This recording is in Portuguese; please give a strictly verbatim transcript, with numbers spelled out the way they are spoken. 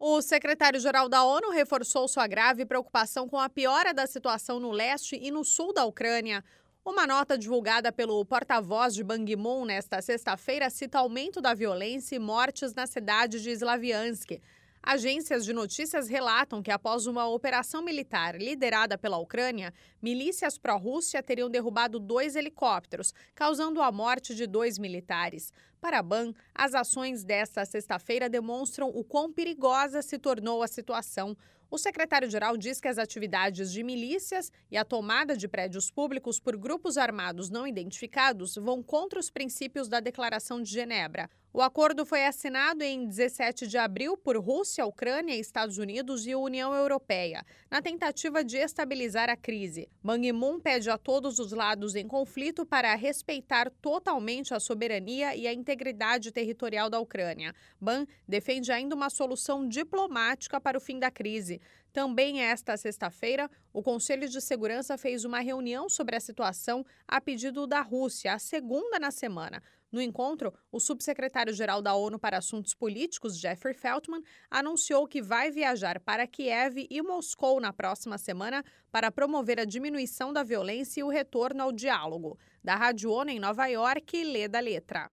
O secretário-geral da ONU reforçou sua grave preocupação com a piora da situação no leste e no sul da Ucrânia. Uma nota divulgada pelo porta-voz de Ban Ki-moon nesta sexta-feira cita aumento da violência e mortes na cidade de Slaviansk. Agências de notícias relatam que, após uma operação militar liderada pela Ucrânia, milícias pró-Rússia teriam derrubado dois helicópteros, causando a morte de dois militares. Para a Ban, as ações desta sexta-feira demonstram o quão perigosa se tornou a situação. O secretário-geral diz que as atividades de milícias e a tomada de prédios públicos por grupos armados não identificados vão contra os princípios da Declaração de Genebra. O acordo foi assinado em dezessete de abril por Rússia, Ucrânia, Estados Unidos e União Europeia, na tentativa de estabilizar a crise. Ban Ki-moon pede a todos os lados em conflito para respeitar totalmente a soberania e a integridade territorial da Ucrânia. Ban defende ainda uma solução diplomática para o fim da crise. Também esta sexta-feira, o Conselho de Segurança fez uma reunião sobre a situação a pedido da Rússia, a segunda na semana. No encontro, o subsecretário-geral da ONU para Assuntos Políticos, Jeffrey Feltman, anunciou que vai viajar para Kiev e Moscou na próxima semana para promover a diminuição da violência e o retorno ao diálogo. Da Rádio ONU em Nova York, Leda Letra.